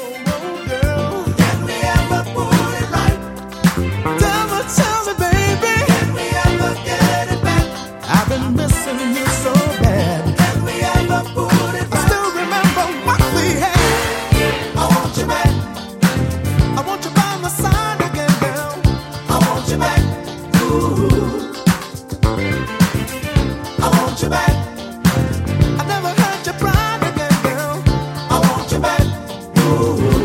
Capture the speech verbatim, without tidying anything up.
I never heard you cry again, girl. I want you back. Ooh.